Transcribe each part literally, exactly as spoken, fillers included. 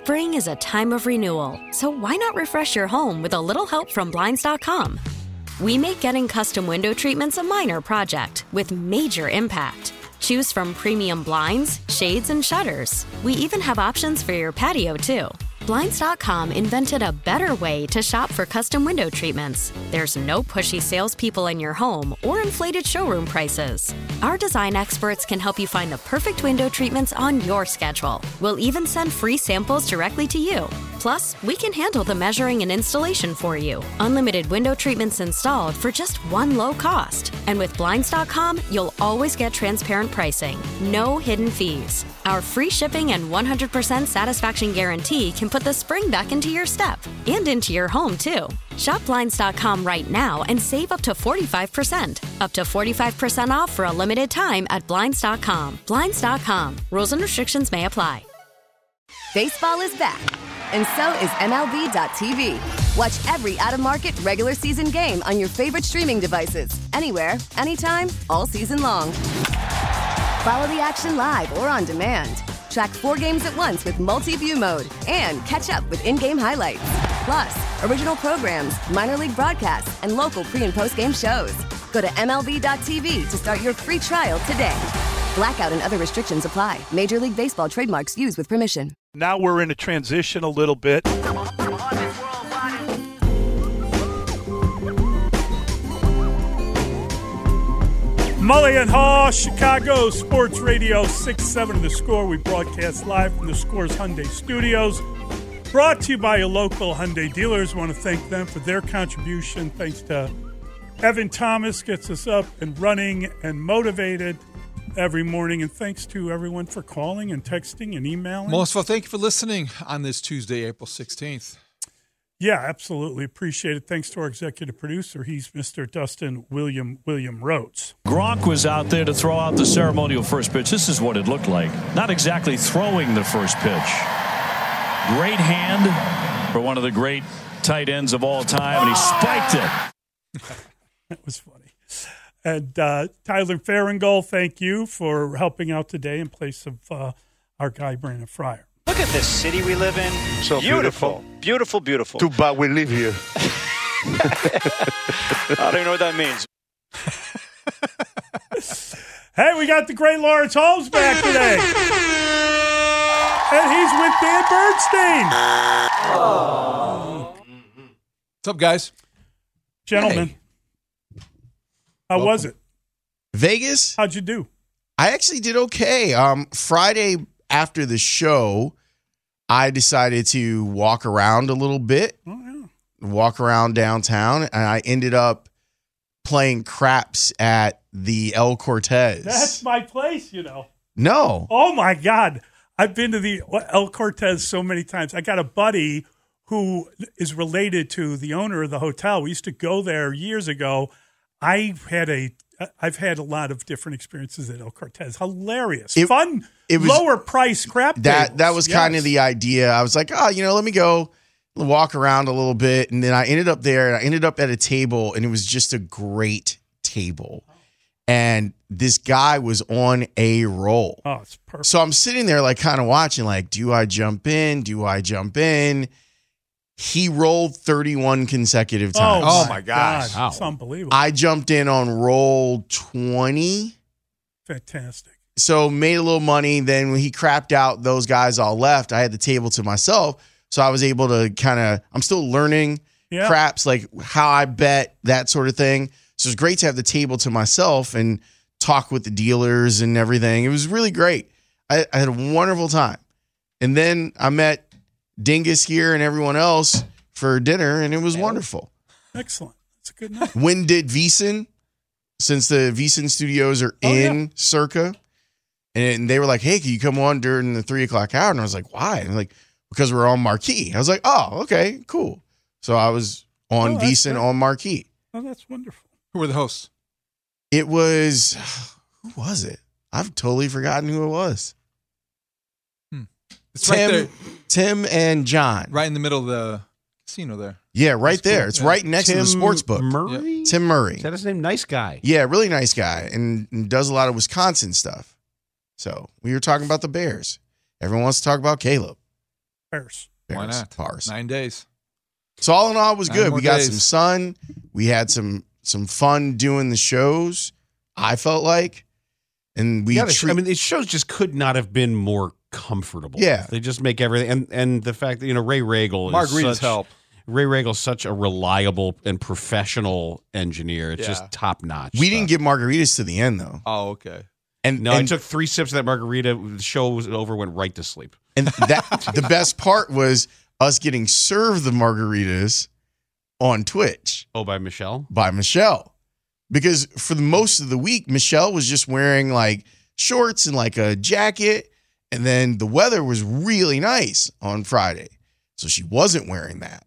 Spring is a time of renewal, so why not refresh your home with a little help from Blinds dot com? We make getting custom window treatments a minor project with major impact. Choose from premium blinds, shades, and shutters. We even have options for your patio, too. Blinds dot com invented a better way to shop for custom window treatments. There's no pushy salespeople in your home or inflated showroom prices. Our design experts can help you find the perfect window treatments on your schedule. We'll even send free samples directly to you. Plus, we can handle the measuring and installation for you. Unlimited window treatments installed for just one low cost. And with Blinds dot com, you'll always get transparent pricing. No hidden fees. Our free shipping and one hundred percent satisfaction guarantee can put the spring back into your step and into your home, too. Shop Blinds dot com right now and save up to forty-five percent. Up to forty-five percent off for a limited time at Blinds dot com. Blinds dot com. Rules and restrictions may apply. Baseball is back, and so is M L B dot T V. Watch every out-of-market regular season game on your favorite streaming devices, anywhere, anytime, all season long. Follow the action live or on demand. Track four games at once with multi-view mode and catch up with in-game highlights. Plus, original programs, minor league broadcasts, and local pre- and post-game shows. Go to M L B dot T V to start your free trial today. Blackout and other restrictions apply. Major League Baseball trademarks used with permission. Now we're in a transition a little bit. Mully and Haw, Chicago Sports Radio six seven The Score. We broadcast live from the Score's Hyundai Studios. Brought to you by your local Hyundai dealers. Want to thank them for their contribution. Thanks to Evan Thomas, gets us up and running and motivated every morning. And thanks to everyone for calling and texting and emailing. Most of all, thank you for listening on this Tuesday, April sixteenth. Yeah, absolutely. Appreciate it. Thanks to our executive producer. He's Mister Dustin William William Rhodes. Gronk was out there to throw out the ceremonial first pitch. This is what it looked like. Not exactly throwing the first pitch. Great hand for one of the great tight ends of all time, and he spiked it. That was funny. And uh, Tyler Farringold, thank you for helping out today in place of uh, our guy, Brandon Fryer. Look at this city we live in. So beautiful. Beautiful, beautiful. beautiful. Too bad we live here. I don't even know what that means. Hey, we got the great Lawrence Holmes back today. And he's with Dan Bernstein. Oh. What's up, guys? Gentlemen, hey. how Welcome. was it? Vegas? How'd you do? I actually did okay. Um, Friday after the show, I decided to walk around a little bit, Oh, yeah. walk around downtown, and I ended up playing craps at the El Cortez. That's my place, you know. No. Oh, my God. I've been to the El Cortez so many times. I got a buddy who is related to the owner of the hotel. We used to go there years ago. I had a, I've had a lot of different experiences at El Cortez. Hilarious. It, Fun, it was, lower price crap That tables. That was yes. kind of the idea. I was like, oh, you know, let me go walk around a little bit. And then I ended up there, and I ended up at a table, and it was just a great table. And this guy was on a roll. Oh, it's perfect. So I'm sitting there like kind of watching, like, do I jump in? Do I jump in? He rolled thirty-one consecutive times. Oh, Oh, my gosh. God. It's unbelievable. I jumped in on roll twenty. Fantastic. So made a little money. Then when he crapped out, those guys all left. I had the table to myself. So I was able to kind of, I'm still learning Yeah. craps, like how I bet, that sort of thing. So it's great to have the table to myself and talk with the dealers and everything. It was really great. I, I had a wonderful time. And then I met Dingus here and everyone else for dinner, and it was wonderful. Excellent. That's a good night. When did VSiN, since the VSiN studios are Oh, in yeah. Circa, and they were like, hey, can you come on during the three o'clock hour? And I was like, why? And like, because we're on Marquee. I was like, oh, okay, cool. So I was on Oh, that's VSiN great. on Marquee. Oh, that's wonderful. Who were the hosts? It was, who was it? I've totally forgotten who it was. It's right there, Tim, Tim and John. right in the middle of the casino there. Yeah, right That's there. cool. It's Yeah. right next to the sports book. Murray? Tim Murray. Is that his name? Nice guy. Yeah, really nice guy, and, and does a lot of Wisconsin stuff. So we were talking about the Bears. Everyone wants to talk about Caleb. Bears. Why Bears, not? Pars. Nine days. So all in all, it was Nine good. more We got days. some sun. We had some some fun doing the shows. I felt like, and we. Yeah, the sh- treat- I mean, these shows just could not have been more comfortable. Yeah. They just make everything, and and the fact that you know Ray Regal is Margaritas such, help. Ray Regal's such a reliable and professional engineer. It's Yeah. just top notch. we didn't get margaritas to the end though, Oh, okay. and No, and, I took three sips of that margarita. The show was over. Went right to sleep. and that the best part was us getting served the margaritas on Twitch Oh, by Michelle. by Michelle, because for the most of the week Michelle was just wearing like shorts and like a jacket, and then the weather was really nice on Friday, so she wasn't wearing that.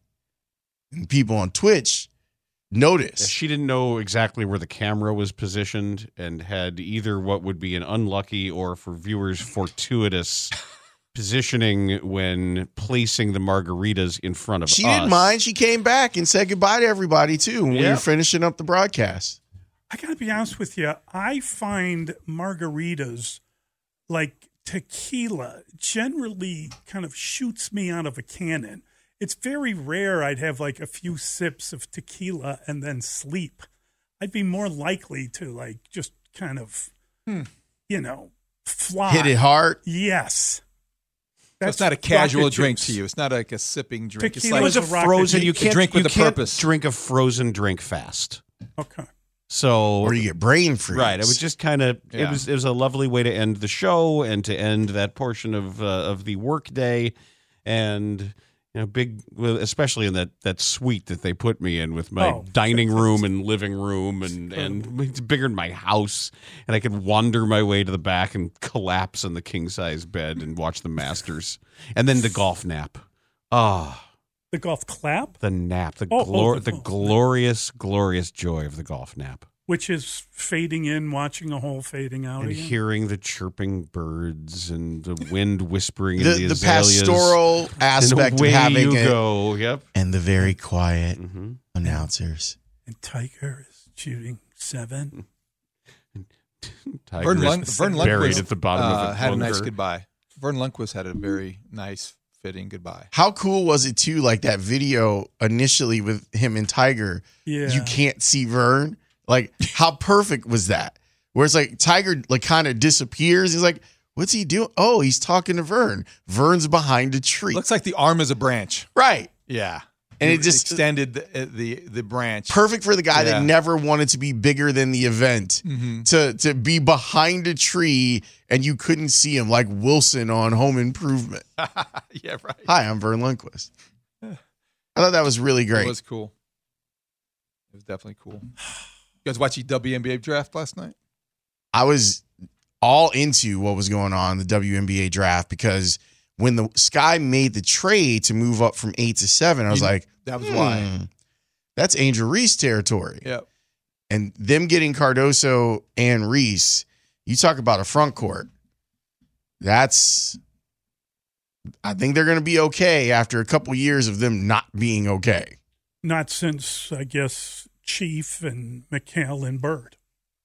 And people on Twitch noticed. Yeah, she didn't know exactly where the camera was positioned and had either what would be an unlucky or, for viewers, fortuitous positioning when placing the margaritas in front of She us. didn't mind. She came back and said goodbye to everybody too when we Yep. were finishing up the broadcast. I got to be honest with you. I find margaritas like tequila generally kind of shoots me out of a cannon. It's very rare I'd have like a few sips of tequila and then sleep. I'd be more likely to like just kind of, Hmm. you know, fly. Hit it hard. Yes. So it's not a casual rocket drink juice. to you. It's not like a sipping drink. It's Tequila It like was a It's a rocket frozen. drink. You A can't drink with you a can't purpose. drink a frozen drink fast. Okay. So Or you get brain freeze. right, it was just kind of it Yeah. was it was a lovely way to end the show and to end that portion of uh, of the workday, and you know, big, well, especially in that that suite that they put me in with my Oh, dining room and living room, and and it's bigger than my house, and I could wander my way to the back and collapse in the king size bed and watch the Masters, and then the golf nap. Ah. The golf clap, The nap, the Oh, oh, glor- the- the glorious, glorious joy of the golf nap, which is fading in, watching a hole fading out and again. hearing the chirping birds and the wind whispering in the, the, the azaleas. pastoral And aspect of away having you it, go. Yep. and the very quiet Mm-hmm. announcers. And Tiger is shooting seven. Tiger Vern, is Lund- Vern buried Lundquist at the bottom uh, of the had a nice bunker. goodbye. Vern Lundquist had a very nice, fitting goodbye. How cool was it too? Like that video initially with him and Tiger. Yeah. You can't see Vern. Like how perfect was that? Where it's like Tiger like kind of disappears. He's like, what's he doing? Oh, he's talking to Vern. Vern's behind a tree. Looks like the arm is a branch. Right. Yeah. And He it just- extended the the, the branch. Perfect for the guy Yeah. that never wanted to be bigger than the event. Mhm. To to be behind a tree and you couldn't see him like Wilson on Home Improvement. Yeah, right. Hi, I'm Vern Lundquist. I thought that was really great. It was cool. It was definitely cool. You guys watch the W N B A draft last night? I was all into what was going on in the W N B A draft because when the Sky made the trade to move up from eight to seven, I was You- like, that was hmm, why. That's Angel Reese territory. Yep. And them getting Cardoso and Reese, you talk about a front court. That's, I think they're going to be okay after a couple years of them not being okay. Not since, I guess, Chief and McHale and Bird.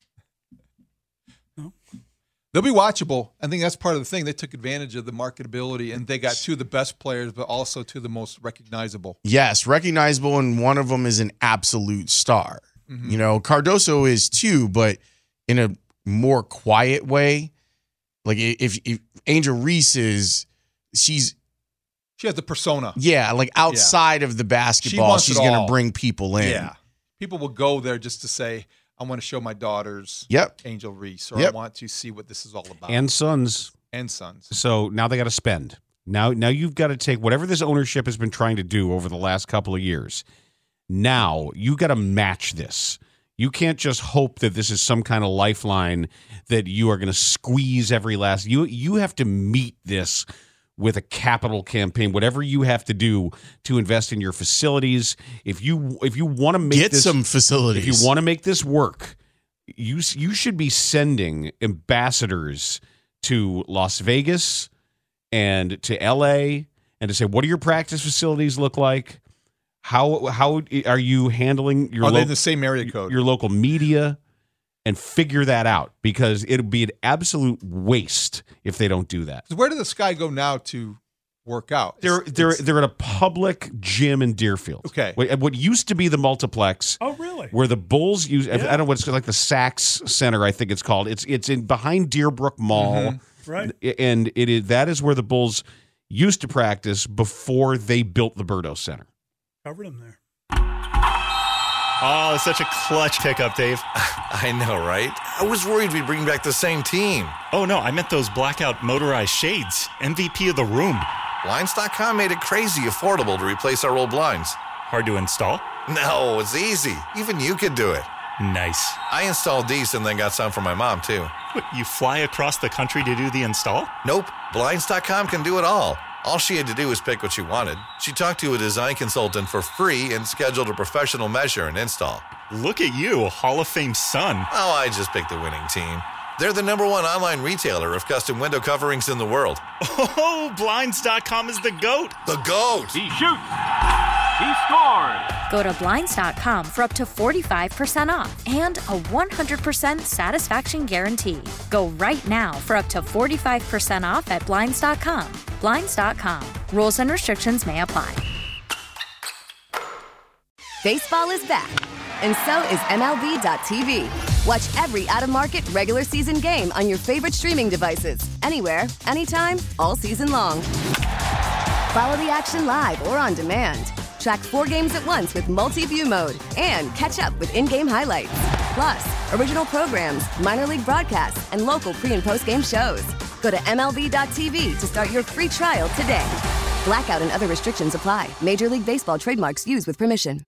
They'll be watchable. I think that's part of the thing. They took advantage of the marketability, and they got two of the best players, but also two of the most recognizable. Yes, recognizable, and one of them is an absolute star. Mhm. You know, Cardoso is too, but in a more quiet way. Like if, if Angel Reese is, she's She has the persona. yeah, like outside of the basketball, wants it she's going to all. bring people in. Yeah. People will go there just to say, I want to show my daughters Yep. Angel Reese, or Yep. I want to see what this is all about. And sons. and sons. So now they got to spend. Now, now you've got to take whatever this ownership has been trying to do over the last couple of years. Now you got to match this. You can't just hope that this is some kind of lifeline that you are going to squeeze every last. You you have to meet this with a capital campaign. Whatever you have to do to invest in your facilities. If you if you want to make Get this, some facilities. if you want to make this work, you you should be sending ambassadors to Las Vegas and to L A and to say, what do your practice facilities look like? How how are you handling your Are they lo- in the same area code? your local media, and figure that out, because it'll be an absolute waste if they don't do that. Where did the Sky go now to work out. They're It's- they're it's- they're at a public gym in Deerfield. Okay. What, what used to be the multiplex. Oh, really? Where the Bulls use. I Yeah. don't know what it's like the Saks Center. I think it's called. It's it's in behind Deerbrook Mall. Mm-hmm. Right. And it is that is where the Bulls used to practice before they built the Birdo Center. Covered them there. Oh, such a clutch pickup, Dave. I know, right? I was worried we'd bring back the same team. Oh, no, I meant those blackout motorized shades. M V P of the room. Blinds dot com made it crazy affordable to replace our old blinds. Hard to install? No, it's easy. Even you could do it. Nice. I installed these and then got some for my mom, too. What, you fly across the country to do the install? Nope. Blinds dot com can do it all. All she had to do was pick what she wanted. She talked to a design consultant for free and scheduled a professional measure and install. Look at you, Hall of Fame son. Oh, I just picked the winning team. They're the number one online retailer of custom window coverings in the world. Oh, Blinds dot com is the GOAT. The GOAT! He shoots. He scored. Go to Blinds dot com for up to forty-five percent off and a one hundred percent satisfaction guarantee. Go right now for up to forty-five percent off at Blinds dot com. Blinds dot com. Rules and restrictions may apply. Baseball is back, and so is M L B dot T V. Watch every out-of-market regular season game on your favorite streaming devices, anywhere, anytime, all season long. Follow the action live or on demand. Track four games at once with multi-view mode and catch up with in-game highlights. Plus, original programs, minor league broadcasts, and local pre- and post-game shows. Go to M L B dot T V to start your free trial today. Blackout and other restrictions apply. Major League Baseball trademarks used with permission.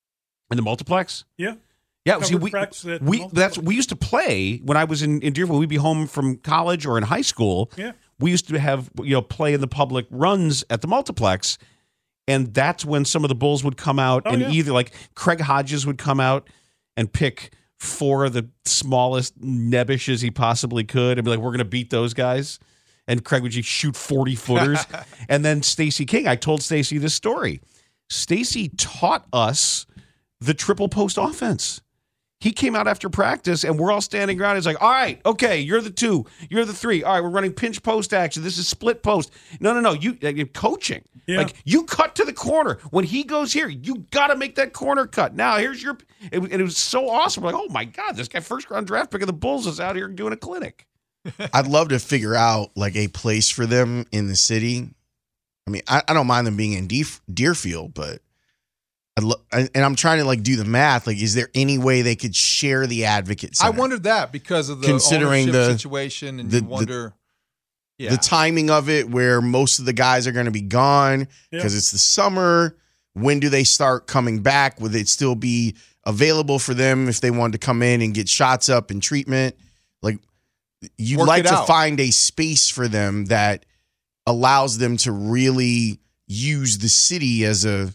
In the multiplex? Yeah. Yeah, see, Covered we, practice at the we multiplex. that's we used to play when I was in, in Deerfield. We'd be home from college or in high school. Yeah. We used to have you know play in the public runs at the multiplex, and that's when some of the Bulls would come out Oh, and yeah. either like Craig Hodges would come out and pick four of the smallest nebbishes he possibly could and be like, "We're going to beat those guys." And Craig would just shoot forty footers, and then Stacey King. I told Stacey this story. Stacey taught us the triple post offense. He came out after practice, and we're all standing around. He's like, all right, okay, you're the two. You're the three. All right, we're running pinch post action. This is split post. No, no, no. You, you're coaching. Yeah. Like, you cut to the corner. When he goes here, you got to make that corner cut. Now, here's your – and it was so awesome. We're like, oh, my God, this guy, first-round draft pick of the Bulls, is out here doing a clinic. I'd love to figure out like a place for them in the city. I mean, I, I don't mind them being in Deef- Deerfield, but I'd lo- I, and I'm trying to like do the math. Like, is there any way they could share the Advocate Center? I wondered that because of the Considering ownership the- situation, and the- you the- wonder. yeah. the timing of it, where most of the guys are going to be gone because Yeah. it's the summer. When do they start coming back? Would it still be available for them if they wanted to come in and get shots up and treatment? Like, you'd Work like it to out. find a space for them that allows them to really use the city as a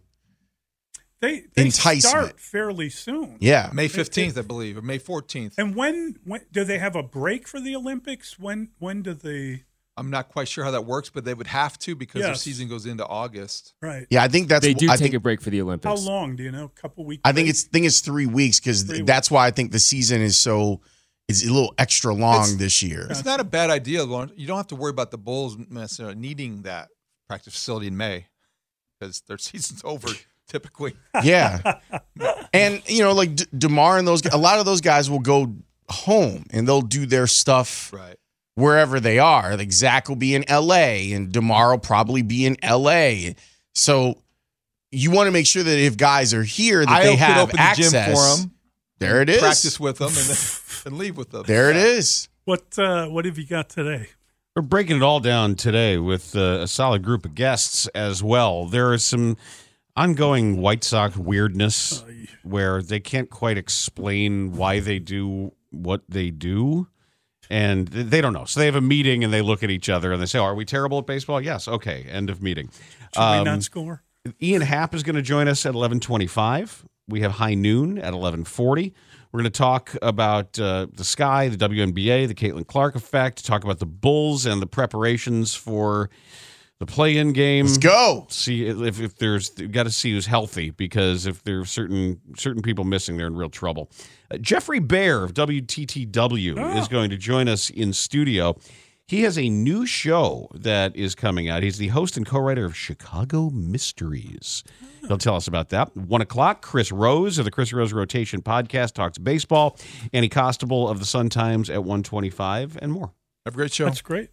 They, they enticement. start fairly soon. yeah. May fifteenth, I believe, or May fourteenth. And when, when do they have a break for the Olympics? When when do they? I'm not quite sure how that works, but they would have to because their Yes. season goes into August. Right. Yeah, I think that's They do I take think, a break for the How Olympics. long do you know? A couple weeks. I think break? it's think it's three weeks because Three that's why I think the season is so it's a little extra long It's- this year. It's not a bad idea, Lauren. You don't have to worry about the Bulls necessarily needing that practice facility in May because their season's over typically. Yeah. And, you know, like D- DeMar and those a lot of those guys will go home and they'll do their stuff Right. wherever they are. Like Zach will be in L A and DeMar will probably be in L A. So you want to make sure that if guys are here that I they could have open the access. gym for them. There it is. Practice with them and then and leave with them. There it is. What uh, what have you got today? We're breaking it all down today with uh, a solid group of guests as well. There is some ongoing White Sox weirdness where they can't quite explain why they do what they do, and they don't know. So they have a meeting and they look at each other and they say, oh, are we terrible at baseball? Yes. Okay. End of meeting. Should we Um, not score? Ian Happ is going to join us at eleven twenty-five. We have High Noon at eleven forty. We're going to talk about uh, the Sky, the W N B A, the Caitlin Clark effect, talk about the Bulls and the preparations for the play-in game. Let's go. See if, if there's – got to see who's healthy because if there's certain certain people missing, they're in real trouble. Uh, Jeffrey Bear of W T T W Oh. is going to join us in studio. He has a new show that is coming out. He's the host and co-writer of Chicago Mysteries. He'll tell us about that. One o'clock, Chris Rose of the Chris Rose Rotation Podcast talks baseball. Annie Costabile of the Sun Times at one twenty-five and more. Have a great show. That's great.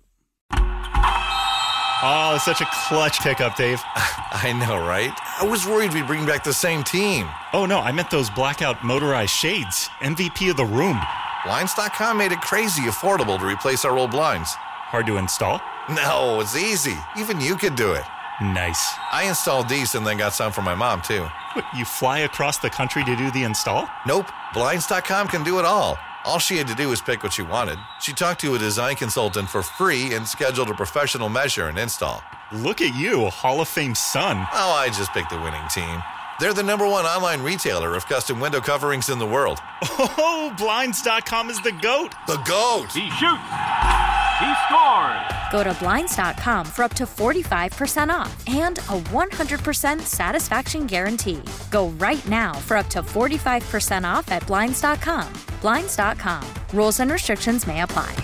Oh, such a clutch pickup, Dave. I know, right? I was worried we'd bring back the same team. Oh, no, I meant those blackout motorized shades. M V P of the room. Blinds dot com made it crazy affordable to replace our old blinds. Hard to install? No, it's easy. Even you could do it. Nice. I installed these and then got some for my mom, too. What, you fly across the country to do the install? Nope. Blinds dot com can do it all. All she had to do was pick what she wanted. She talked to a design consultant for free and scheduled a professional measure and install. Look at you, Hall of Fame son. Oh, I just picked the winning team. They're the number one online retailer of custom window coverings in the world. Oh, Blinds dot com is the GOAT. The GOAT. He shoots. He scores. Go to Blinds dot com for up to forty-five percent off and a one hundred percent satisfaction guarantee. Go right now for up to forty-five percent off at Blinds dot com. Blinds dot com. Rules and restrictions may apply.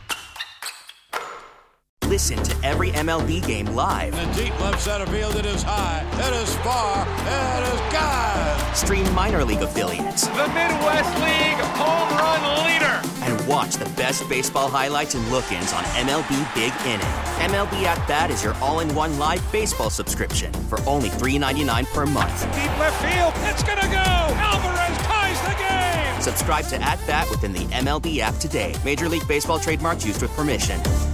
Listen to every M L B game live. In the deep left center field, it is high, it is far, it is gone. Stream minor league affiliates. The Midwest League home run leader. And watch the best baseball highlights and look-ins on M L B Big Inning. M L B At Bat is your all-in-one live baseball subscription for only three dollars and ninety-nine cents per month. Deep left field, it's gonna go. Alvarez ties the game. Subscribe to At Bat within the M L B app today. Major League Baseball trademarks used with permission.